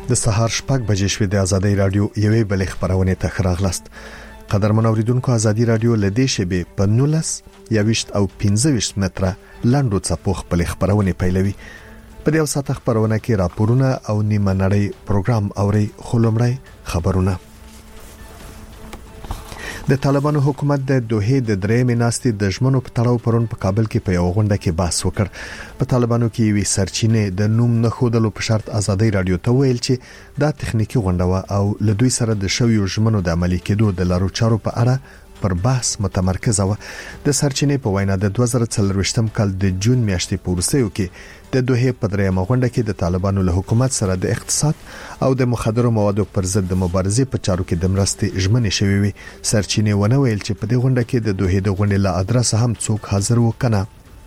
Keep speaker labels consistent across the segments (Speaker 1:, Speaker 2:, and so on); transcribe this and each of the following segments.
Speaker 1: د سهار شپږ بجې شوې د ازادي رادیو یوې بلې خبرونه ته راغلاست. قدرمن اوریدونکو ازادي رادیو لدې شبي په 19 یوشت او 15 متره لاندو څپو خپل خبرونه پیلوي. په دې وسات خبرونه کې راپورونه او نیمه نړۍ پروګرام اوري خلمړی خبرونه. د طالبانو حکومت د دوحې د درېمې ناستې د ژمنو په تړاو پرون په کابل کې په یو غونډه کې بحث وکړ. په طالبانو کې وی سرچینه د نوم نه خودلو په شرط ازادي رادیو ته ویل چې دا تخنیکی غونډه و او لدوی سره د شویو ژمنو د عملي کېدو د لارو چارو په اړه پر بحث متمرکز و. د سرچینې په وینا د 2024م کال د جون میاشتې په وروستیو کې د دوحې په درېمه غونډه کې د طالبانو له حکومت سره د اقتصاد او د مخدرو موادو پر ضد د مبارزې په چارو کې د مرستې ژمنې شوې وي. سرچینې ونه ویل چې په دې غونډه کې د دوحې د غونډې له ادرس هم څوک حاضر وکنه.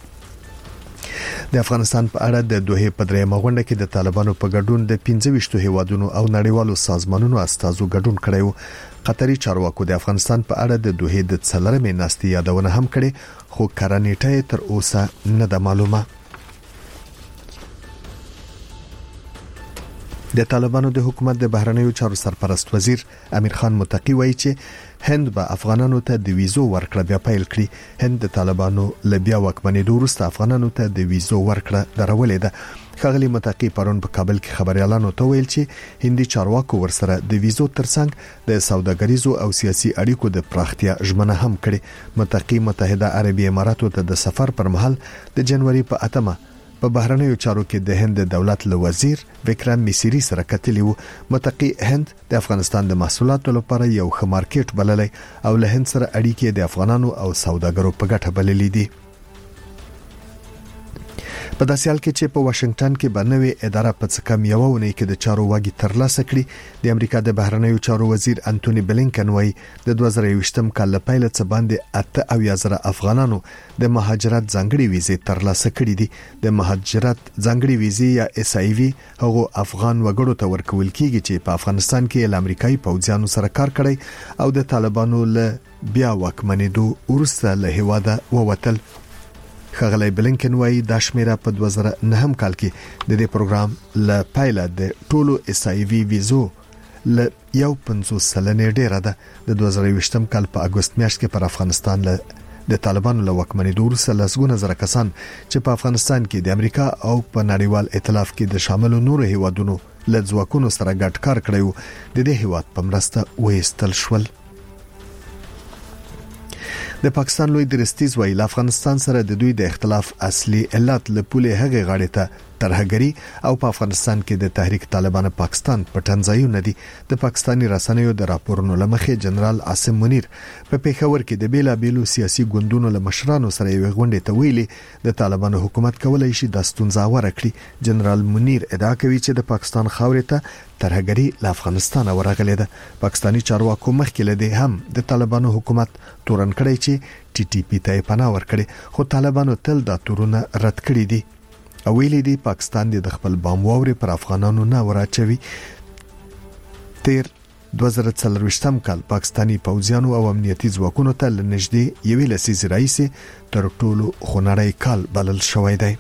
Speaker 1: د افغانستان په اړه د دوحې په درېمه غونډه کې د طالبانو په ګډون د 15 هیوادونو او نړیوالو سازمانونو استازو ګډون کړی و. قطري چارواکو د افغانستان په اړه د دوحې د څلورمې ناستې یادونه هم کړې، خو کارنیټه تر اوسه نه ده معلومه. د طالبانو د حکومت د بهرنیو چارو سرپرست وزیر امیر خان متقی وایي چې هند به افغانانو ته د ویزو ورکړه بیا پیل کړي. هند د طالبانو له بیا واکمنېدو وروسته افغانانو ته د ویزو ورکړه درولې ده. ښاغلي متقی پرون په کابل کې خبريالانو ته ویل چې هندي چارواکو ورسره د ویزو ترڅنګ د سوداګریزو او سیاسي اړیکو د پراختیا ژمنه هم کړې. متقی متحده عربی اماراتو ته د سفر پر مهال د جنوري په 8مه په بهرنیو چارو کې د هند دولت له وزیر وکرم میسری سره کتلی وو. متقی هند د افغانستان د محصولاتو لپاره یو ښه مارکیټ بللی او له هند سره اړیکې د افغانانو او سوداګرو په ګټه بللې دي. په داسې حال کې چې په واشنگټن کې بنوي اداره په څه کم یو ونې کې د چارو واګي ترلاسه کړي. د امریکا د بهرنیو چارو وزیر انټونی بلینکن وایي د 2023م کال له پیل څخه باندې 8,000 افغانانو د مهاجرت ځانګړي ویزې ترلاسه کړي دي. د مهاجرت ځانګړي ویزې یا اس ای وی هغه افغان وګړو ته ورکول کیږي چې په افغانستان کې له امریکایي پوځیانو سره کار کړی او د طالبانو له بیا واکمنېدو وروسته له هیواده ووتل. ښاغلی بلینکن وایي دا شمیره په 2009 کال کې د دې پروګرام له پیله د ټولو اس ای وی ویزو له 50% ډیره ده. د 2020م کال په اگست میاشت کې پر افغانستان له د طالبانو له واکمنېدو وروسته لسګونه زره کسان چې په افغانستان کې د امریکا او په نړیوال ائتلاف کې د شامل نورو هیوادونو له ځواکونو سره ګډ کار کړی و د دې هیواد په مرسته وېستل شول. د پاکستان لوی درستیز وایي له افغانستان سره د دوی د اختلاف اصلي علت له پولې هغه غاړې ته ترهګری او په افغانستان کې د تحریک طالبان پاکستان پټنځایونه دي. د پاکستاني رسنیو د راپورونو لمخې جنرال عاصم منیر په پیښور کې د بیلابېلو سیاسي ګوندونو له مشرانو سره یو غونډه ته ویلي د طالبانو حکومت کولای شي د ستونزې ور کړي. جنرال منیر ادعا کوي چې د پاکستان خاورې ته ترهګری له افغانستان ورغلې ده. پاکستاني چارواکو مخکې لدی هم د طالبانو حکومت تورن کړی چې ټي ټي پی ته پناه ورکړي، خو طالبانو تل دا تورونه رد کړی دي او ویلي دي پاکستان د خپل بام واوري پر افغانانو نه وراچوي. تیر 2024م کال پاکستانی پوځیانو او امنیتي ځواکونو ته لنږدې یوې لسیزې راهیسې تر ټولو خونړی کال بلل شوی دی.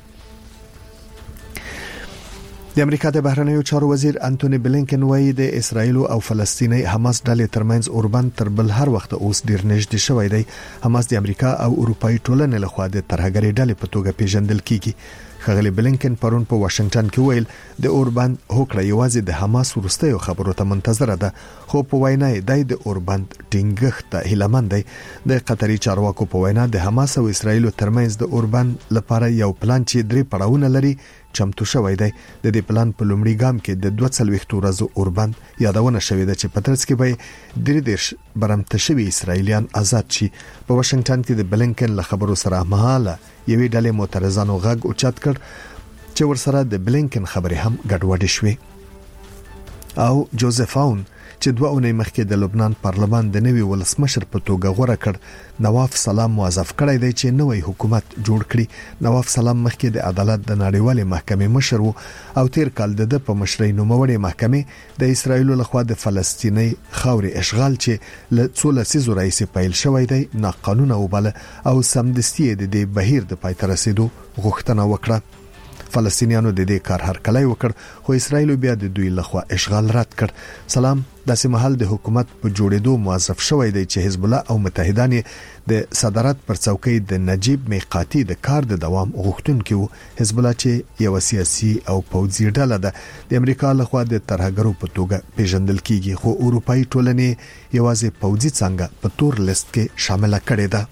Speaker 1: د امریکا د بهرنیو چارو وزیر انټونی بلینکن وایي د اسرایل او فلسطیني حماس ډلې ترمنځ اوربند تر بل هر وخت اوس ډیر نږدې شوی دی. حماس د امریکا او اروپאי ټولنې لخوا د ترهګرۍ ډلې په توګه پیژندل کیږي. ښاغلی بلینکن پرون په واشنگټن کې ویل د اوربند هوکړه یوازې د حماس وروستیو خبرو ته منتظره ده، خو په وینا یې د اوربند ټینګښت ته هیلهمند دی. د قطري چارواکو په وینا د حماس او اسرایل ترمنځ د اوربند لپاره یو پلان چې 3 پړاوونه لري چمتو شوی دی. د دې پلان په لومړي ګام کې د 42 ورځو اوربند یادونه شوې ده چې په ترڅ کې به 33 برمته شوي اسرایلیان آزاد شي. په واشنگټن کې د بلینکن له خبرو سره مهاله یوې ډلې معترضانو غږ اوچت کړ چې ورسره د بلینکن خبرې هم ګډوډې شوې. او جوزف اون چې 2 اونۍ مخکې د لبنان پارلمان د نوي ولسمشر په توګه غوړه کړ، نواف سلام موظف کړی دی چې نوې حکومت جوړ کړي. نواف سلام مخکې د عدالت د نړیوالې محکمې مشر وو او تیر کال د په مشرۍ نوموړې محکمې د اسرایل لخوا د فلسطیني خاورې اشغال چې له 13 راهیسې پیل شوی دی ناقانونه وباله او سمدستي د دې بهیر د پای ته رسیدو غوښتنه وکړه. فلسطینیانو د دې کار هرکلی وکړ خو اسرایل بیا د دوی لخوا اشغال رد کړ سلام داسې محل د حکومت په جوړېدو موظف شوی دی چې حزب الله او متحدان د صدارت پر څوکۍ د نجیب میقاتی د کار د دوام غوښتونکو حزب الله چې یو سیاسي او پوځي ډله ده د امریکا لخوا د ترهګرو په توګه پیژندل کیږي خو اروپאי ټولنې یوازې پوځي څنګه په تور لیست کې شامل کړي ده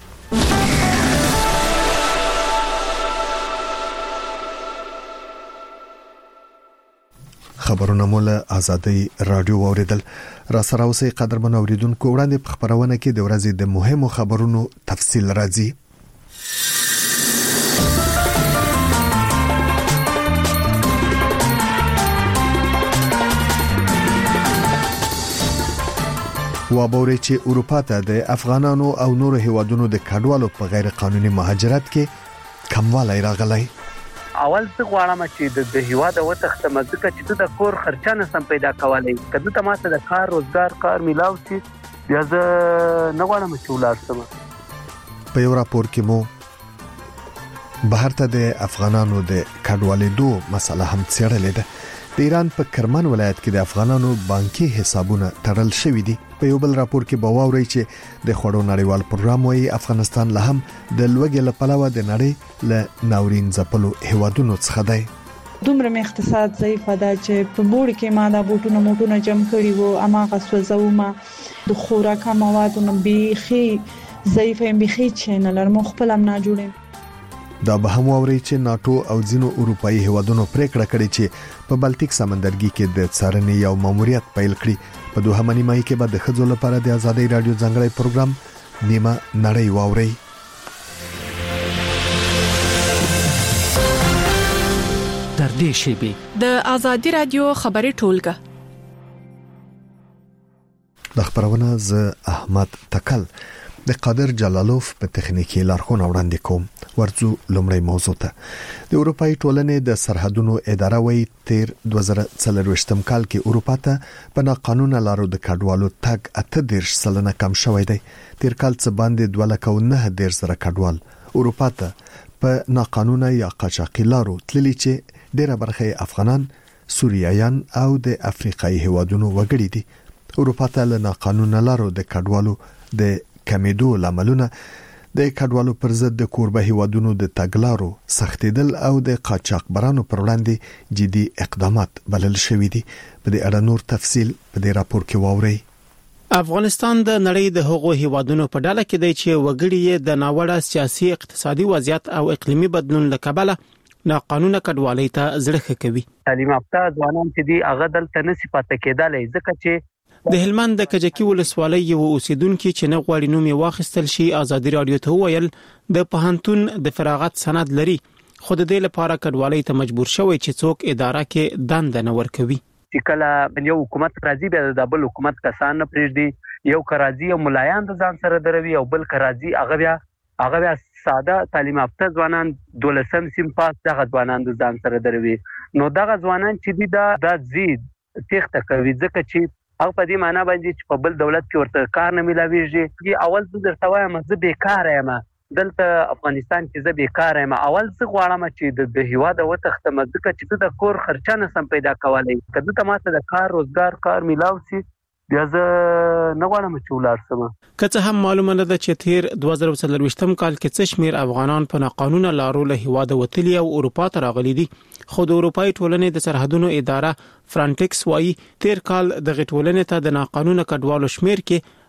Speaker 1: خبرونه مولا ازادي رادیو اوریدل را سره اوسې قدرمن اوریدونکو وړاندې په خبرونه کې د ورځې د مهمو خبرونو تفصیل راځي وابوري چې اروپا ته د افغانانو او نورو هیوادونو د کډوالو په غیر قانوني مهاجرت کې کموالی راغلی
Speaker 2: اول څه غواړم چې د هیواد او تخته مزګه چې د کور خرچانه سم پیدا کولای کله ته ماته د کار روزګار کار ملاو شي بیا زه نه غواړم چې ولارسم
Speaker 1: په یو راپور کې مو بهر ته د افغانانو د کډوالېدو مسله هم څېړلې ده د ایران په کرمان ولایت کې د افغانانو بانکي حسابونه تړل شوي دي په یو بل راپور کې باوري چې د خوړو نړیوال پروګرام وايي افغانستان له هم د لوګي لپاره د نړۍ له ناورین ځپلو هیوادونو څخه دی
Speaker 3: دومره اقتصاد ضعیف ده چې په بوړ کې ما دا بوټونه جمع کړي وو اما غسوځو ما د خوراک موادونو بيخي ضعیف هم بيخي چینل مو خپل هم نه جوړم
Speaker 1: دا به هم ووري چې ناتو او ځینو اروپאי هیوادونو پریکړه کړې چې په بالټیک سمندرګي کې د څارنې یو ماموریت پیل کړي په دوه نیمایي کې به د خځو لپاره د ازادي رادیو ځنګړی پروګرام نیمه نړۍ ووري
Speaker 4: تر دې شی
Speaker 5: د ازادي رادیو خبري ټولګه
Speaker 1: د خبرونه ز احمد تکل د قادر جلالوف په تخنیکی لارښوونه وړاندې کوم ورڅو لومړی موضوع ته د اروپאי ټولنې د سرحدونو اداره وی تیر 2023م کال کې اروپا ته په ناقانونه لارو د کډوالو تګ 8% کم شوی دی تیر کال څخه باندې 2.9 کډوال اروپا ته په ناقانونه یا قاچاقي لارو تللی چې ډیره برخه افغانان سوریایان او د افریقایي هیوادونو وګړي دي اروپا ته له ناقانونه لارو د کډوالو د کمیدو لاملونه د کډوالو پر ضد د کوربه هیوادونو د تګلارو سختیدل او د قاچاقبرانو پر وړاندې جدي اقدامات بلل شوې دي په دې اړه نور تفصیل په دې راپور کې واورئ
Speaker 4: افغانستان د نړۍ د هغو هیوادونو په ډله کې دی چې وګړي د ناوړه سیاسي اقتصادي وضعیت او اقلیمي بدلون له کبله ناقانونه کډوالۍ ته زړه کوي
Speaker 2: تعلیم یافته ځوانان چې دی هغه دلته نه صفات کېدلې ځکه چې
Speaker 4: د هلمند د کجکی ولسوالۍ یو اوسیدونکو چې نه غواړي نوم یې واخیستل شي ازادي رادیو ته ویل د پوهنتون د فراغت سند لري خو د دې لپاره کډوالۍ ته مجبور شوی چې څوک اداره کې دند نه ورکوي
Speaker 2: چې کله یو حکومت راځي بیا د بل حکومت کسان نه پریږدي یو کراځي او ملایان د ځان سره دروي او بل کراځي هغه بیا ساده تعلیم یافته ځوانان 12 سیم پاس دغه ځوانان د ځان سره دروي نو دغه ځوانان چې دی دا زید تخته کوي ځکه چې هغه په دې معنی باندې چې په بل دولت کې ورته کار نه ملاويږي اول څه درته وایم زه بیکار یم دلته افغانستان کې زه بیکار یم اول څه غواړم چې د هیواد او تخته مزګه چې د کور خرچانه سم پیدا کولای کله ته ماته د کار روزګار کار ملاو شي بیا زه نه غواړم چې ولارسم
Speaker 4: که څه هم معلومه ده چې تیر 2023م کال کې څه شمیر افغانان په ناقانونه لارو له هیواد وتلي او اروپا ته راغلي دي خو د اروپאי ټولنې د سرحدونو اداره فرانټکس وايي تیر کال د غټولنې ته د ناقانونه کډوالو شمیر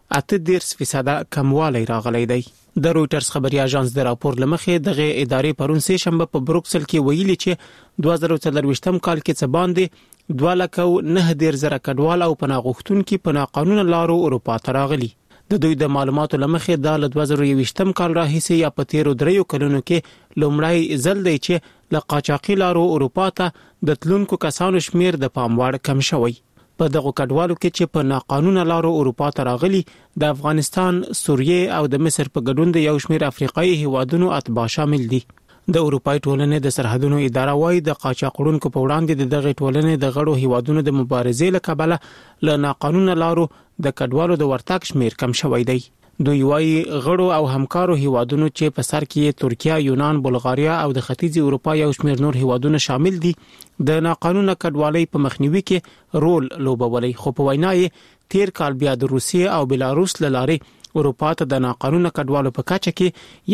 Speaker 4: کې 8% کموالی راغلی دی د رويټرز خبري اژانس د راپور لمخې دغه ادارې پرون سه شنبه په بروکسل کې ویلي چې 2023م کال کې څه باندې 2.9 کډوال او پناهغښتونکو په ناقانونه لارو اروپا ته راغلي د دوی د معلوماتو لمخې د 2023م کال راهیسې یا په تیرو 3 کلونو کې لومړی ځل دی چې له قاچاقي لارو اروپا ته د تلونکو کسانو شمیر د پام وړ کم شوی په دغه کډوالو کې چې په ناقانونه لارو اروپا ته راغلي د افغانستان، سوریه او د مصر په ګډون د یو شمیر افریقایي هیوادونو اتباع شامل دي د اروپאי ټولنې د سرحدونو اداره وايي د قاچاقړونکو په وړاندې د دغه ټولنې د غړو هیوادونو د مبارزې لپاره له ناقانونه لارو د کډوالو د ورتګ شمیر کم شوی دی دوی وايي غړو او همکارو هیوادونو چې په سر کې ترکیه، یونان، بلغاریا او د ختیځې اروپا یو شمېر نور هیوادونه شامل دي د ناقانونه کډوالۍ په مخنیوي کې رول لوبولای. خو په وینا یې تیر کال بیا د روسیې او بلاروس لارې اروپا ته د ناقانونه کډوالو په کچه کې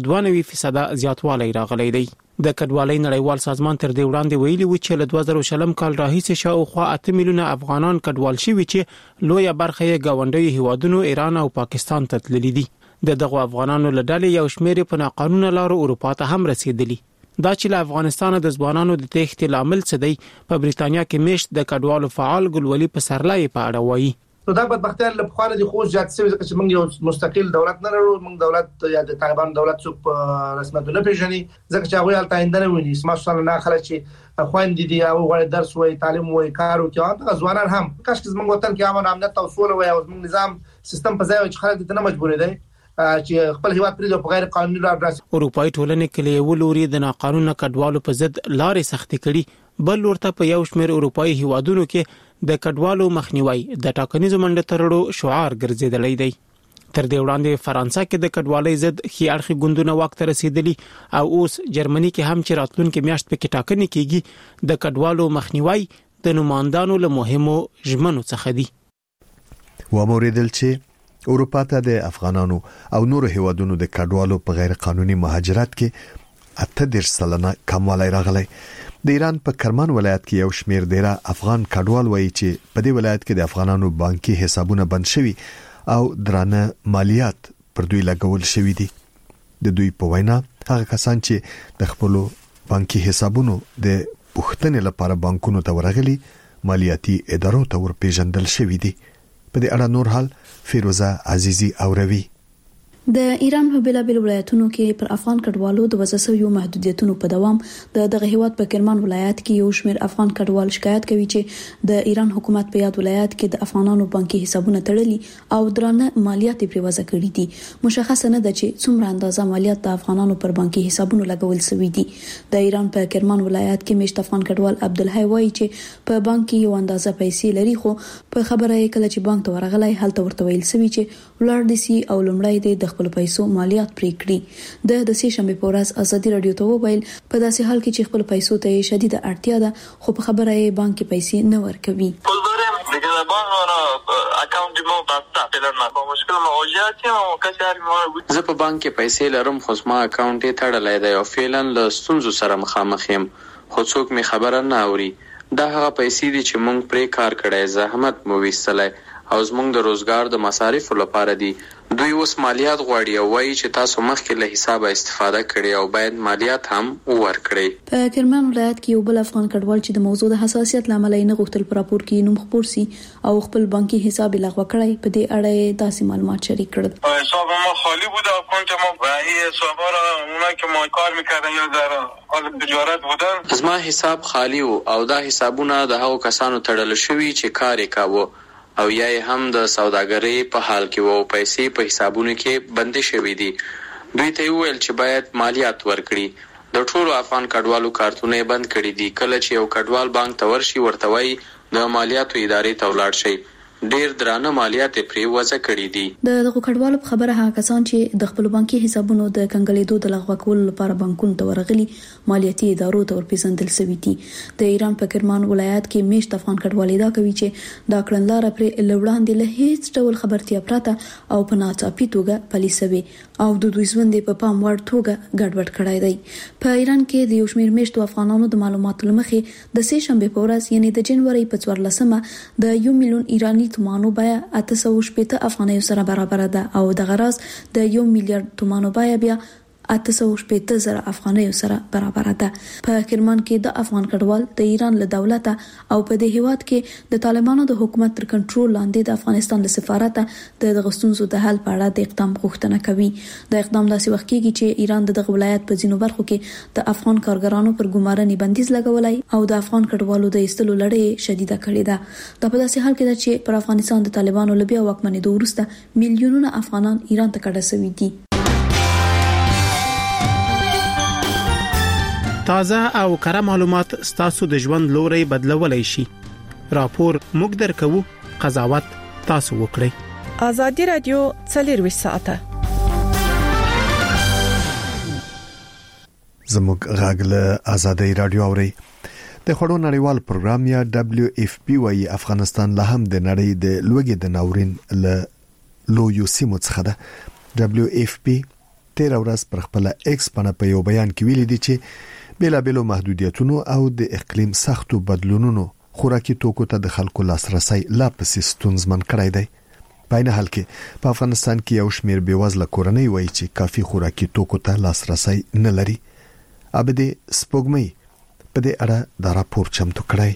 Speaker 4: 192% زیاتوالی راغلی دی. د کډوالۍ نړیوال سازمان تر دې وړاندې ویلي و چې له 2000 کال راهیسې شاوخوا 8 میلیونه افغانان کډوال شوي چې لویه برخه یې ګاونډي هیوادونو ایران او پاکستان ته تللي دي. دغه افغانانو له ډلې یو شمېر په ناقانونه لارو اروپا ته هم رسیدلي. دا چې له افغانستان د ځوانانو د تېښتې لامل څه دی، په بریتانیا کې میشت د کډوالو فعال ګلولي پسرلی په اړه وایي.
Speaker 6: نو دا بدبختي له خو د خو ځات سوي چې موږ یو مستقل دولت نه لرو. موږ دولت یا د طالبان دولت څوک رسمیت نه پیژني، ځکه چې هغه الته آینده نه ویني. سماسونه نه خلک چې خويندې دي او غوړي درس وای، تعلیم وای، کار وکړي، هغه ځوانان هم کاش چې موږ وطن کې امن امنیت او سوله وای او موږ نظام سیستم په ځای چې خلک دې نه مجبور دي چې خپل هیواد پرې په غیر قانوني لار راسي. اروپאי
Speaker 4: ټولنې کې یو لوري د ناقانونه کډوالو په ضد لارې سختې کړي، بل ورته په یو شمېر اروپאי هیوادونو کې د کډوالو مخنیوي د ټاکنیزو منډه ترړو شعار ګرځیدلی دی. تر دې وړاندې فرانسه کې د کډوالۍ ضد خي اړخي ګوندونه وخت رسیدلی او اوس جرمني کې هم چې راتلونکي میاشت په کې ټاکنې کیږي د کډوالو مخنیوي د نمائندانو له مهمو ژمنو څخه دی.
Speaker 1: وموریدل چې اروپا ته د افغانانو او نورو هیوادونو د کډوالو په غیر قانوني مهاجرت کې 18% کموالی راغلی. د ایران په کرمان ولایت کې یو شمېر ډیره افغان کډوال وایي چې په دې ولایت کې د افغانانو بانکي حسابونه بند شوي او درانه مالیات پر دوی لګول شوي دي. د دوی په وینا هغه کسان چې د خپل بانکي حسابونو د پوښتنې لپاره بانکونو ته ورغلي مالیاتي ادارو ته ورپېژندل شوي دي. په دې اړه نور حال فیروزه عزیزی اوروي.
Speaker 7: د ایران په بلابل ولایتونو کې پر افغان کډوالو د وځسوي محدودیتونو په دوام دغه هیواد په کرمان ولایت کې یو شمېر افغان کډوال شکایت کوي چې د ایران حکومت په یاد ولایت کې د افغانانو بانکي حسابونه تړلي او درانه مالیات پرې وضع کړي دي. مشخص نه ده چې څومره اندازه مالیات د افغانانو پر بانکي حسابونو لګول شوی دي. د ایران په کرمان ولایت کې میشت افغان کډوال عبدالحی وایي چې په بانک کې یو اندازه پیسې لري، خو په خبره یې کله چې بانک ته ورغلی هلته ورته ویل شوی چې ولر دي سي او لمړی د خپل پیسو مالیات پرې کړي. د سې شنبه په ورځ ازادي رادیو ته وویل په داسې حال کې چې خپل پیسو ته شدیده اړتیا ده، خو په خبره یې بانک کې پیسې نه ورکوي.
Speaker 8: زه په بانک کې پیسې لرم، خو زما اکاونټ یې تړلی دی او فعلا له ستونزو سره مخامخ یم، خو څوک می خبره نه اوري. دا هغه پیسې دي چې مونږ پرې کار کړی، زحمت مو ویستلی او زمونږ د روزګار د مصارفو لپاره دي. دوی اوس مالیات غواړي او وایي چې تاسو مخکې له حسابه استفاده کړئ او باید مالیات هم ورکړئ.
Speaker 7: په کرمان ولایت کې یو بل افغان کډوال چې د موضوع د حساسیت لامل نه غوښتل پر راپور کې نوم خپور سي او خپل بانکي حساب لغوه کړی، په دې اړه داسې معلومات شریک کړل.
Speaker 9: حساب ما خالی بود، اکانت ما و این حسابا را اونایی که ما کار میکردن یا در حال تجارت بودن،
Speaker 8: زما حساب خالی و او دا حسابونه د هغو کسانو تړل شوي چې کار یې کاوه او یا هم د سوداګرۍ په حال کې وو، پیسې په حسابونو کې بندي شوې دي. دوی ته ویل چې باید مالیات ورکړي. د ټولو افغان کډوالو کارتونه بند کړي دي. کله چې یو کډوال بانک ته ورشي ورته وایي د مالیاتو ادارې ته ولاړ شي، ډیر درانه مالیات پرې وضع کړي دي.
Speaker 7: دغه کډوالو په خبره هغه کسان چې د خپل بانکي حسابونو د کنګلېدو د لغوه کولو لپاره بانکونو ته ورغلي مالیاتي ادارو ته ورپېژندل شوي دي. د ایران په کرمان ولایت کې میشت افغان کډوال دا کوي چې دا کړنلاره پرې لوړاندې له هیڅ ډول خبرتیا پرته او په ناڅاپي توګه پلي شوې او د دوی ژوند په پام وړ توګه ګډوډ کړی دی. په ایران کې د یو شمېر میشتو افغانانو د معلوماتو لمخې د سې شنبه په ورځ یعنی د جنوري په 14مه د 1 میلیون ایرانی تومانو بیه 860 افغانیو سره برابر ده او د غراز د 1 میلیارډ تومانو بیه بیا 860,000 افغانیو سره برابر ده. په کرمان کې د افغان کډوال د ایران له دولت او په دې هیواد کې د طالبانو د حکومت تر کنټرول لاندې د افغانستان له سفارت د غستونزو د حل په اړه د اقدام غوښتنه کوي. د اقدام داسې وخت کېږي چې ایران د ولایت په ځینو برخو کې د افغان کارګرانو پر ګمارنې بندیز لګولای او د افغان کډوالو د ایستلو لړۍ شدیده کړې ده. دا په داسې حال کې ده چې پر افغانستان د طالبانو لبیا واکمنېدو وروسته میلیونونه افغانان ایران ته کډه شوي دي.
Speaker 4: تازه او کره معلومات ستاسو د ژوند لوري بدلولای شي. راپور موږ درکو، قضاوت تاسو وکړئ.
Speaker 5: ازادي رادیو 24 ساعته
Speaker 1: زموږ غاګله ازادي رادیو اوري د خړو نړیوال پروګرام یا WFP وايي افغانستان له هم د نړۍ د لوګي د ناورین له لویو سیمو څخه ده. WFP تیر ورځ پر خپل ایکس باندې په یو بیان کې ویلي دي چې بېلابېلو محدودیتونو او د اقلیم سختو بدلونونو خوراکي توکو ته د خلکو لاسرسي لا پسې ستونزمن کړی دی. په نه حال کې په افغانستان کې یو شمېر بېوزله کورنۍ وایي چې کافي خوراکي توکو ته لاسرسي نه لري. ابدي سپوږمۍ په دې اړه دا راپور چمتو کړی.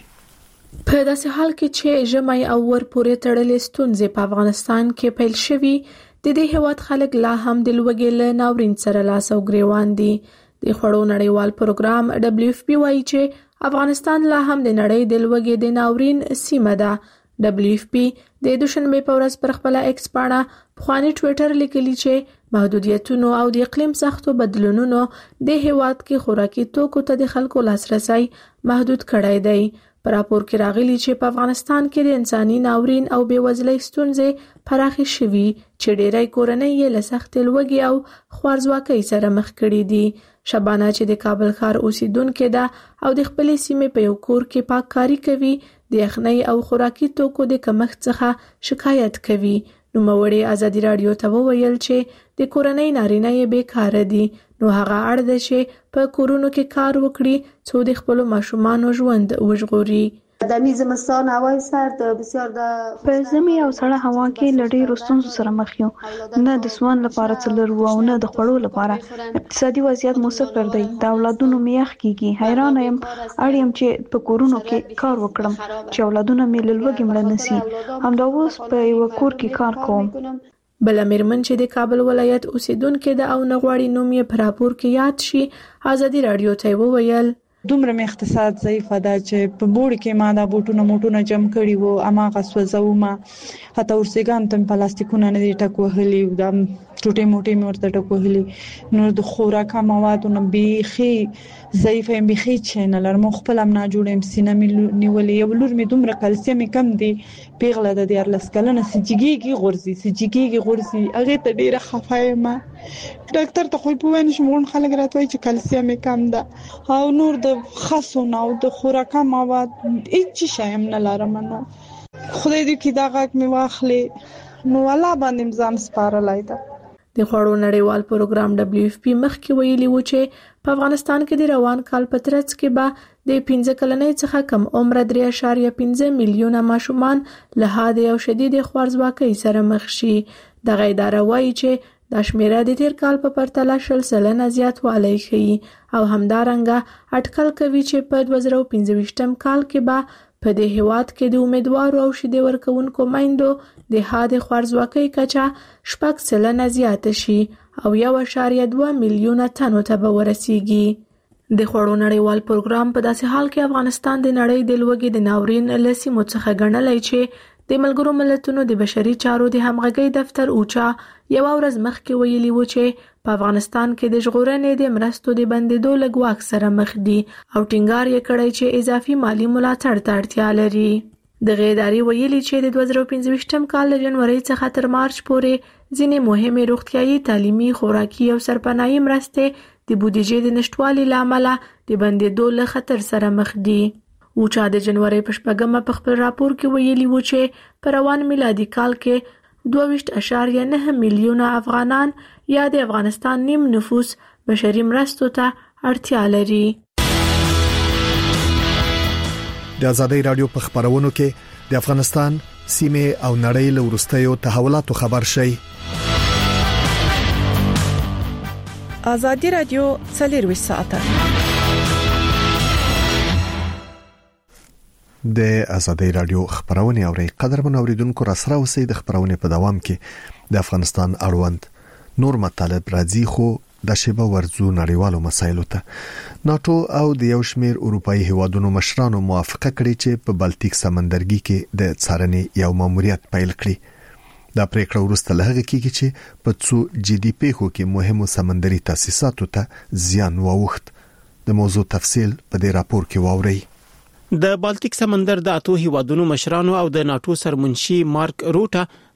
Speaker 10: په داسې حال کې چې ژمي او ور پورې تړلې ستونزې په افغانستان کې پیل شوي، د دې هیواد خلک لا هم د لوږې له ناورین سره لاس او ګریوان دي. د خړو نړیوال پروګرام WFP وايي چې افغانستان لا هم د نړۍ د لوږې د ناورین سیمه ده. WFP د دوشنبه په ورځ پر خپل ایکس باندې پخوانی ټوئیټر لیکلی چې محدودیتونو او د اقلیم سختو بدلونونو د هیواد کې خوراکي توکو ته د خلکو لاسرسي محدود کړی دی. پر راپور کې راغلی چې په افغانستان کې د انساني ناورین او بېوزلۍ ستونزې پراخې شوي چې ډېری کورنۍ یې له سختې لوږې او خوارځواکۍ سره مخ کړي دي. شبانه چې د کابل ښار اوسیدونکې ده او د خپلې سیمې په یو کور کې پاککاري کوي، د یخنۍ او خوراکي توکو د کمښت څخه شکایت کوي. نوموړې ازادي رادیو ته وویل چې د کورنۍ نارینه یې بیکاره دي، نو هغه اړ ده چې په کورونو کې کار وکړي څو د خپل ماشومانو ژوند وژغوري.
Speaker 11: د میزمستان هوا سرد بسیار د
Speaker 12: په زمي او سړه هوا کې لړۍ رستونزو سره مخ یو، نه د سوان لپاره څلور او نه د خړو لپاره. اقتصادي وضعیت موثر دی، د اولادونو میخ کیږي. حیران یم اړیم چې په کورونو کې کار وکړم چې اولادونه مې له لوږې مړ نشي. همدا اوس په یو کور کې کار کوم.
Speaker 10: بل میرمن چې د کابل ولایت اوسیدونکې ده او نغواړي نوم یې په راپور کې یاد شي، ازادي رادیو ته وویل
Speaker 3: دومره مې اقتصاد ضعیف ده چې په بوړ کې ما دا بوټونه جمع کړي وو، اماغه سوځو ما حتی ورسېګان تم پلاستیکونه نه دي ټک وهلي، دا ټوټې موټې مې ورته ټک وهلي. نو د خوراک موادونو بیخي ضعیف یم، بیخي چینل مو خپل هم نه جوړم، سینه مې نیولې. یو لور مې دومره کلسیم کم دی، پیغله د 14 کلنه سجګيږي غورځي هغه ته ډیره خفایم. ډاکټر ته خو په وینې شمون خلک راتوي چې کلسیم کم ده او نور د خاصونه او د خوراک مواد هیڅ شایم نه لرم. نو خدای دې کې دا غاک می واخلي، نو الله باندې ځان سپارلای ده.
Speaker 10: د خړو نړیوال پروګرام WFP مخکې ویلي و چې په افغانستان کې د روان کال په ترڅ کې به د 15 کلنۍ څخه کم عمر 3.5 میلیونه ماشومان له حادې او شدید خوارځواکۍ سره مخ شي. دغه اداره وایي چې دا شمیره د تیر کال په پرتله 0% زیاتوالی ښیي او همدارنګه اټکل کوي چې په 2025 کال کې به په دې هیواد کې د امیدوارو او شیدې ورکوونکو میندو د حادې خوارځواکۍ کچه 6% زیاته شي او 1.2 میلیونه تنو ته به ورسیږي. د خړو نړیوال پروګرام په داسې حال کې افغانستان د نړۍ د لوږې د ناورین له سیمو څخه ګڼلی چې د ملګرو ملتونو د بشري چارو د همغږۍ دفتر اوچا یو ورځ مخکې ویلي و چې په افغانستان کې د ژغورنې د مرستو د بندیدو له ګواښ سره مخ دي او ټینګار یې کړی چې اضافي مالی ملاتړ ته اړتیا لري. دغه ادارې ویلي چې د 2025 کال له جنوري څخه تر مارچ پورې ځینې مهمې روغتیايي، تعلیمي، خوراکي او سرپناهي مرستې د بودیجې د نشټوالي لامل د بندیدو له خطر سره مخ دي. اوچا د جنوري په 8 په خپل راپور کې ویلي و چې په روان میلادي کال کې 22.9 میلیونه افغانان یا د افغانستان نیم نفوس بشري مرستو ته اړتیا لري.
Speaker 1: د ازادي رادیو په خبرونو کې د افغانستان سیمه او نړۍ له وروستیو تحولاتو خبر شي.
Speaker 5: ازادي رادیو 24 ساعته
Speaker 1: د ازادي رادیو خبرونه اوري. قدرمن اوریدونکو را سره اوسئ. د خبرونه په دوام کې د افغانستان اړوند نور مطالب راځي، خو د شیبه ورزو نړیوالو مسایلو ته ناتو او د یو شمیر اروپאי هیوادونو مشرانو موافقه کړې چې په بالټیک سمندرګي کې د څارنې یو ماموریت پیل کړي. دا پریکړه وروسته له هغه کېږي چې په څو جدي پیښو کې مهمو سمندري تاسیساتو ته زیان واوښت. د موضوع تفصیل په دې راپور کې واورئ.
Speaker 4: د بالټیک سمندر د اتو هیوادونو مشرانو او د ناتو سرمنشي مارک روټا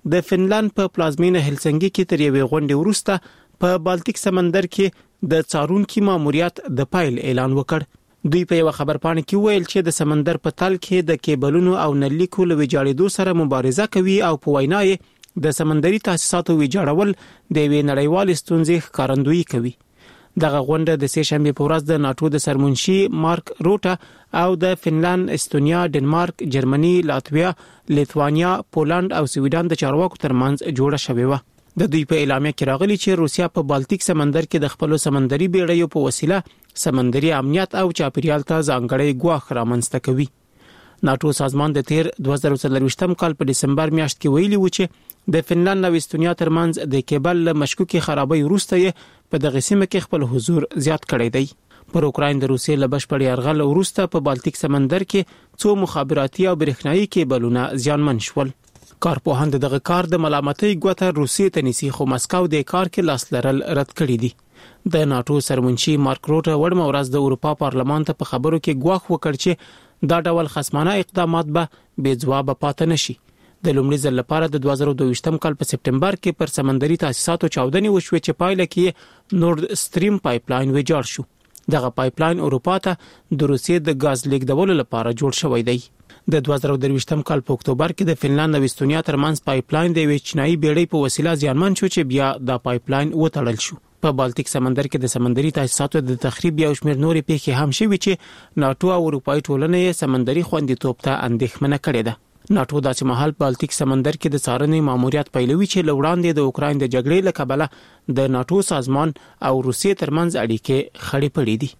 Speaker 4: د فنلند په پلازمینه هلسنګي کې تر یوې غونډې وروسته په بالتیک سمندر کې د څارونکو ماموریت د پایل اعلان وکړ. دوی په یو خبرپاڼه کې ویل چې د سمندر په تل کې د کیبلونو او نلیکو له ویجاړېدو سره مبارزه کوي او په وینا یې د سمندري تاسیساتو ویجاړول د یوې نړیوالې ستونزې ښکارندویي کوي. دغه غونډه د سه شنبه په ورځ د ناتو د سرمنشي مارک روټا او د فنلند، استونیا، ډنمارک، جرمني، لاتویا، لیتوانیا، پولند او سویډن د چارواکو ترمنځ جوړه شوې و. د دوی په اعلامیه کې راغلي چې روسیا په بالتیک سمندر کې د خپل سمندري بیړیو په وسیله سمندري امنیت او چاپیریال ته ځانګړی ګواښ رامنځته کوي. ناتو سازمان د تیر 2024 کال په دسمبر میاشت کې ویلي و چې د فنلند او استونیا ترمنځ د کیبل له مشکوکي خرابۍ وروسته یې په دغه سیمه کې خپل حضور زیات کړی دی. پر اوکراین د روسیې له بشپړ یرغل وروسته په بالتیک سمندر کې څو مخابراتي او برېښنایي کیبلونه زیانمن شول. کارپوهان دغه کار د ملامتۍ ګوته روسیې ته نیسي، خو مسکو د کار کې لاس لرل رد کړی دی. د ناتو سرمنشي مارک روټا وړمه ورځ د اروپا پارلمان ته په خبرو کې ګواښ وکړ چې دا ډول خصمانه اقدامات به بې ځوابه پاتې نشي. د لومړي ځل لپاره د 2022 کال په سپټمبر کې پر سمندري تاسیساتو چاودنې وشوې چې پایله کې نورد سټریم پایپلاین ویجاړ شو. دغه پایپلاین اروپا ته د روسیې د غاز لیږدولو لپاره جوړ شوی دی. د 2023 کال په اکتوبر کې د فنلند او استونیا ترمنځ پایپلاین د یوې چینایي بیړۍ په وسیله زیانمن شو چې بیا دا پایپلاین وتړل شو. په بالتیک سمندر کې د سمندري تاسیساتو د تخریب یو شمېر نورې پیښې هم شوي چې ناتو او اروپایي ټولنه یې سمندري خوندیتوب ته اندېښمنه کړې ده. ناتو داسې مهال بالتیک سمندر کې د څارنې ماموریت پیلوي چې له وړاندې د اوکراین د جګړې له کبله د ناتو سازمان او روسیې ترمنځ اړیکې خړې پړې دي.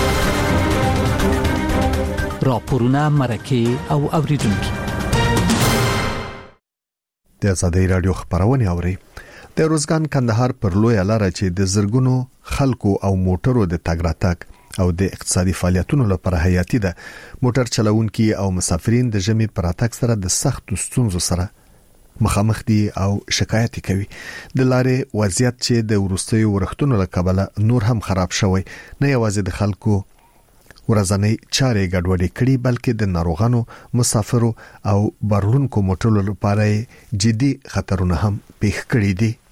Speaker 13: راپورونه، مرکې او اوریدونکو
Speaker 1: د ازادي رادیو خبرونه اوري. د روزګان کندهار پر لوی لار چې د زرګونو خلکو او موټرو د تګ راتګ او د اقتصادي فعالیتونو لپاره حیاتي ده. موټر چلوونکي او مسافرین د ژمي پر راتګ سره د سخت ستونزو سره مخامخ دي او شکایت کوي. د لارې وضعیت چې د ورستیو ورختونو له کبله نور هم خراب شوی، نه یوازې د خلکو ورځنی چارې ګډوډې کړي بلکې د ناروغانو، مسافرو او بارونکو موټرو لپاره جدي خطرونه هم پیښ کړي دي.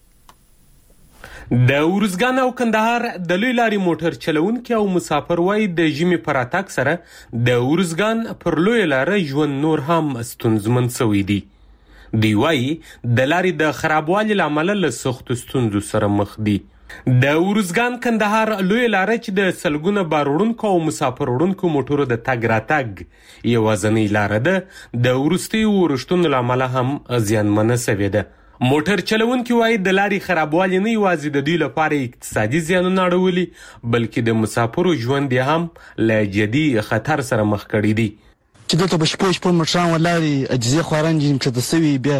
Speaker 14: د ورزګان او کندهار د لوی لارې موټر چلوونکي او مسافر وای د ژمي پر راتګ سره د ورزګان پر لوی لارې ژوند نور هم ستونزمن شوی دی. دی وای د لارې د خرابوالي لامل له سخت ستونزو سره مخ دي. د ورزګان کندهار لوی لارې چې د سلګونه بارونکو او مسافر وړونکو موټرو د تګ راتګ یوازنی لار ده، د ورستي ورشتون لامل هم زیانمن شوی ده. موټر چلوونکي وایي د لارې خرابوالی نه یوازې د دوی لپاره اقتصادي زیانونه اړولي، بلکې د مسافرو ژوند هم له جدي خطر سره مخ کړی دی.
Speaker 15: چې دلته به شپو موټران ولاري اجزه خواران جیم چې د سوي بیا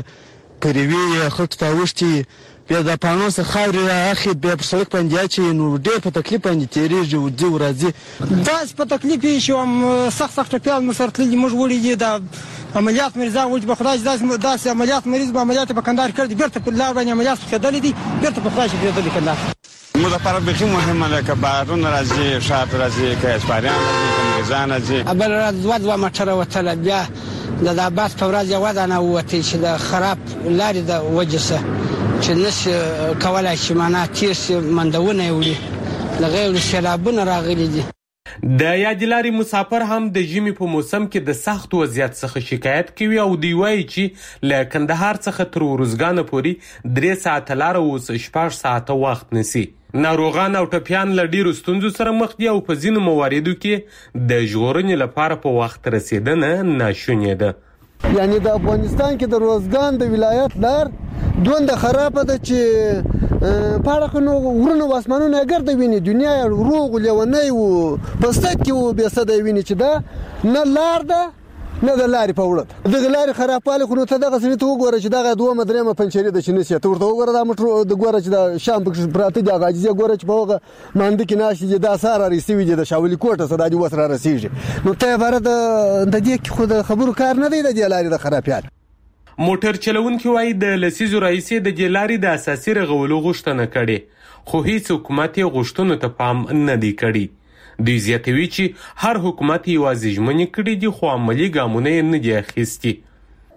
Speaker 15: پریوي خلک تاوشتي بیا د پانوس خاورې اخی بیا په سړک باندې چې نو ډېر په تکلیف باندې تیریږي او دی ورځي داس په تکلیف شو سخت پیال مسرتلې موږ ولې د عملیات مریض او په خدای داس عملیات مریض به عملیات په کندهار کړی بیرته په لار باندې عملیات کېدل دي بیرته په خدای شي د کندهار
Speaker 16: مو د لپاره به مهمه ده چې بارون راځي شاعت راځي که اسپاريان راځي انګریزان راځي
Speaker 17: ابل راځي دوه مټره وتل بیا د عباس په ورځ یو ودانه وته چې د خراب لارې د وجسه چې نس کولای شي معنا تیس مندونه وړي لغیر شرابونه راغلي دي.
Speaker 14: د یادلاري مسافر هم د ژمي په موسم کې د سخت وضعیت څخه شکایت کوي او دی وایي چې له کندهار څخه تر ورزګان پورې 3 ساعت لار او 6 ساعت وخت نسی. ناروغان او ټپيان له ډیرو ستونزو سره مخ دي او په ځینو مواردو کې د ژغورنې لپاره په وخت رسیدنه ناشونې ده.
Speaker 18: یعنی د افغانستان کې د روزګان د ولایت لار دوند خرابه ده چې پاره نو ورونو واسمانونه ګرځي ویني دنیا روغ لیونی او پستکی او به صد ویني چې دا نه لار ده نه د لارې په وړت د لارې خرابواله خو ته دغه سړي ته وګوره چې دغه دوه مدرمه پنچری د شنسیه ته ورته وګوره دا موټر د ګوره چې د شام په پراته دی غاجزه ګوره چې په وګه ماند کې ناشې دا ساره رسیوي د شاولي کوټه صدا دی وسره رسیږي نو ته عبارت د دې خو د خبرو کار نه دی د لارې د خرابیات.
Speaker 14: موټر چلوونکي وایي د لسیزو رئیسې د جلاري د اساسي رغولو غوښتنه کړې خو هیڅ حکومت یې غوښتنو ته پام نه دی کړی. دوی زیاتوي چې هر حکومت یوازې ژمنې کړې دي خو عملي ګامونه یې نه دي اخیستي.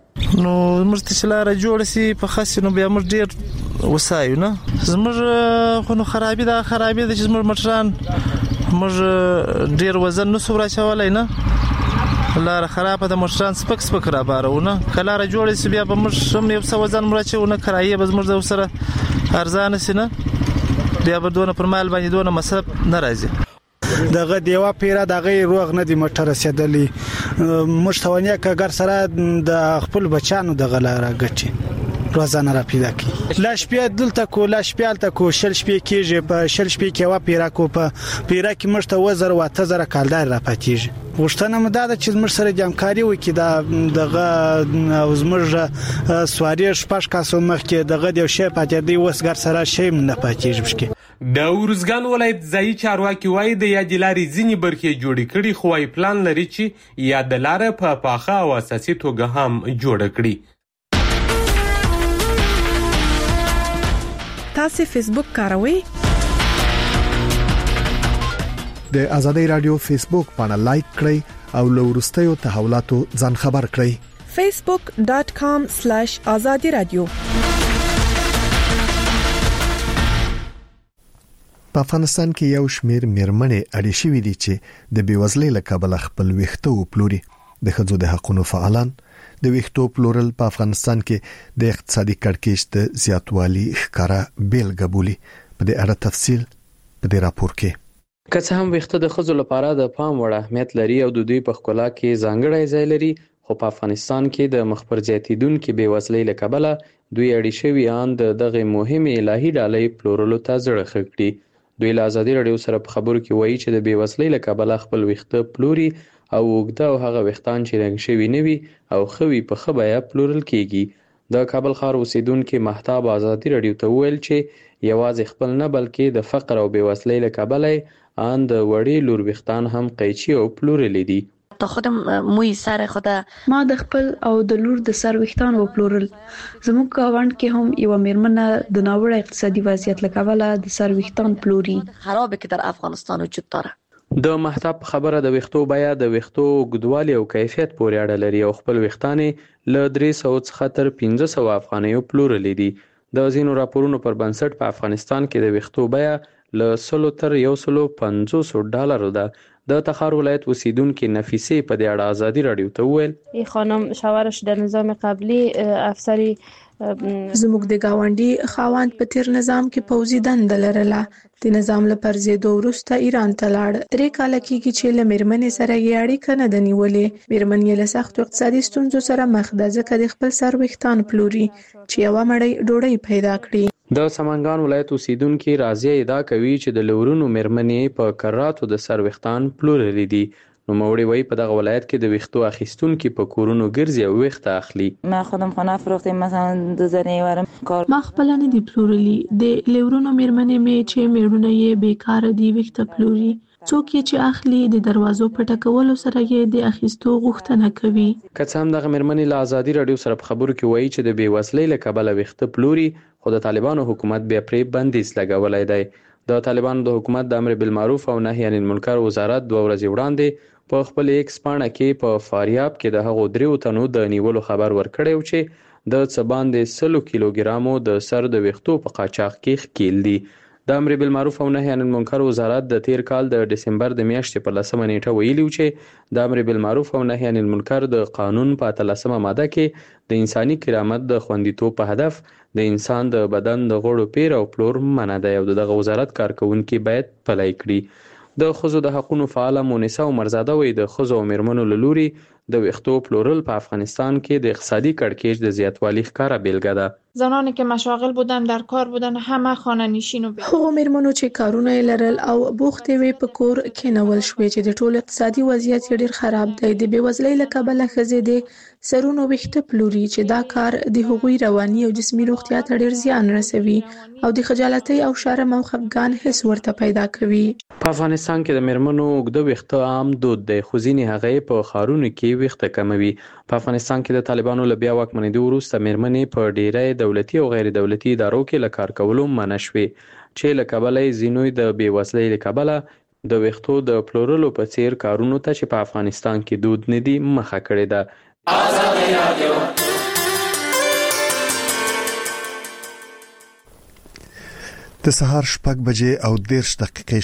Speaker 19: نو موږ چې لاره جوړ سي په خاص نو بیا موږ ډیر وسایو نه زموږ خو نو خرابې د چې زموږ مټران موږ ډیر وزن نو سورا چولای نه لاره خرابه د مشران سپک را بارونه کلاره جوړې سی بیا به موږ هم یو څه وزن مرچونه کرایه به موږ د سره ارزان سینه بیا به دونه پر مال باندې دونه مصرف ناراضي
Speaker 20: دغه دیوا پیرا دغه روغ نه دی مټر رسیدلی مشتونیا کګر سره د خپل بچانو دغه لاره غټي روزانه را پیدا کی لاش پیا دلته کو لاش پیالته کو شل شپې کېږي په شل شپې کې وا پیرا کو په پیرا کې مشته وزر و 8000 کالدار را پاتېږي وشتنه مداده چې موږ سره د همکاري وکړي دا دغه زموږ سواري شپږ کاسو مخ کې دغه د شی پاتې دی وسګر سره شی نه پاتېږي
Speaker 14: د ورزګان ولایت ځای چارواکي وایي د یادلاري ځینی برخې جوړې کړي خو یې پلان لري چې یادلاره په پاخه او اساسي توګه هم جوړ کړي.
Speaker 5: تاسو فیسبوک کاروئ؟
Speaker 1: د آزادۍ رادیو فیسبوک باندې لایک کړئ او له وروستیو تحولاتو ځان خبر کړئ.
Speaker 5: facebook.com/azadi radio.
Speaker 1: په افغانستان کې یو شمیر میرمنې اړې شوې دي چې د بیوزلۍ له کبله خپل ویښته وپلوري. د ښځو د حقوقو فعالان د ویښتو پلورل په افغانستان کې د اقتصادي کړکېچ د زیاتوالي ښکارا بیلګه بولي. په دې اړه تفصیل په دې راپور کې.
Speaker 8: که څه هم ویښته د ښځو لپاره د پام وړ اهمیت لري او د دوی په ښکلا کې ځانګړی ځای لري، خو په افغانستان کې د مخبر زیاتیدونکو بیوزلۍ له کبله دوی اړې شویان د دغه مهمه الهي ډالۍ پلورلو ته زړه خکړي. دوی له آزادۍ رادیو سره په خبرو کې وایي چې د بیوزلۍ له کبله خپل ویښته پلوري او وګدا او هغه وختان چې رنګ شوی نوي او خوي په خبره پلورل کیږي. د کابل ښار اوسیدونکو مهتاب آزادۍ رادیو ته ویل چې یوازې خپل نه بلکې د فقر او بیوزلۍ له کبله ان د وړي لور وختان هم قیچي او پلورل دي.
Speaker 21: تا خودم موی سر خود
Speaker 12: ما د خپل او د لور د سر وختان و پلورل. زموږ گاوند کې هم یو میرمنه د ناوړه اقتصادي وضعیت له کبله د سر وختان پلوري.
Speaker 21: خرابه که در افغانستان وجود داره.
Speaker 8: د مهتاب خبره د ویښتو بیا د ویښتو اوږدوالي او کیفیت پورې اړه لري او خپل ویښتانې له 300 څخه تر 1500 افغانیو پلورلې دي. د ځینو راپورونو پر بنسټ په افغانستان کې د ویښتو بیا له 100 تر 150 ډالرو ده. د تخار ولایت اوسیدونکو نفیسه په دې اړه آزادۍ رادیو ته وویل
Speaker 22: این خانم شوهرش در نظام قبلی افسری
Speaker 10: زموږ د گاونډي خاوند په تیر نظام کې پوځي دنده لرله. د نظام لپاره زیدو وروسته ایران ته لاړ. 3 کال کېږي چې له میرمنې سره یې اړیکه نه ده نیولې. میرمنې له سخت اقتصادي ستونزو سره مخ ده ځکه د خپل سر ویښتان پلوري چې یو مړی ډوډۍ پیدا کړي.
Speaker 8: د سمنګان ولایت اوسیدونکو راځي ادعا کوي چې د لورونو میرمنې په کراتو د سر ویښتان پلورلې دي. نو موري وای په دغه ولایت کې د ویښتو اخیستونکو په کورونو ګرځي او ویښته اخلي.
Speaker 22: ما خودم خانه فروختم مثلا د زنی ورم کار
Speaker 10: ما خپل نه دی پلورلی. د لورونو میرمنې می چې میړونه یې بیکار دي ویښته پلوري. څوک چې اخلي د دروازو پټکولو سره یې د اخیستو غوښتنه کوي.
Speaker 8: که څه هم دغه میرمنې له آزادۍ رادیو سره په خبرو کې وایي چې د بیوزلۍ له کبله ویښته پلوري، خو د طالبانو حکومت بیا پرې بندیز لګولای دی. د طالبانو د حکومت د امر بالمعروف او نهي عن المنکر وزارت 2 ورځې وړاندې په خپل ایکس پاڼه کې په فاریاب کې د هغو 3 تنو د نیولو خبر ورکړی چې د څه باندې 100 کیلوګرامو د سر د ویښتو په قاچاق کې ښکیل دي. د امر بالمعروف او نهي عن المنکر وزارت د تیر کال د دسمبر د میاشتې په 10 نیټه ویلي چې د امر بالمعروف او نهي عن المنکر د قانون په 13 ماده کې د انساني کرامت د خوندیتوب په هدف د انسان د بدن د غړو پیر او پلور منع دی او دغه وزارت کارکونکو باید پلي کړي. د ښځو د حقوقو فعاله مونیسا عمرزاده وایي د ښځو او میرمنو له لوري د ویښتو پلورل په افغانستان کې د اقتصادي کړکېچ د زیاتوالي ښکاره بیلګه ده.
Speaker 23: زنانی که مشاغل بودن در کار بودن همه خانه نشین و
Speaker 10: هغو میرمنو چې کارونه لرل او بوختې وي په کور کېنول شوې چې د ټول اقتصادي وضعیت ډیر خراب دی. د بیوزلۍ له کبله ښځې د سرونو ویښته پلوري چې دا کار د هغوی رواني او جسمي روغتیا ته ډیر زیان رسوي او د خجالتۍ او شرم او خفګان حس ورته پیدا کوي.
Speaker 8: په افغانستان کې د میرمنو اوږده ویښته عام دود دی، خو ځینې هغې په ښارونو کې ویښته کموي. په افغانستان کې د طالبانو له بیا واکمنېدو وروسته میرمنې په ډیری دولتي او غیر دولتي ادارو کې له کار کولو منع شوې چې له کبله یې ځینو د بیوزلۍ له کبله د ویښتو د پلورلو په څیر کارونو ته چې په افغانستان کې دود نه دي مخه کړې ده. آزادۍ رادیو
Speaker 1: د سهار 6 بجې او 10 دقیقې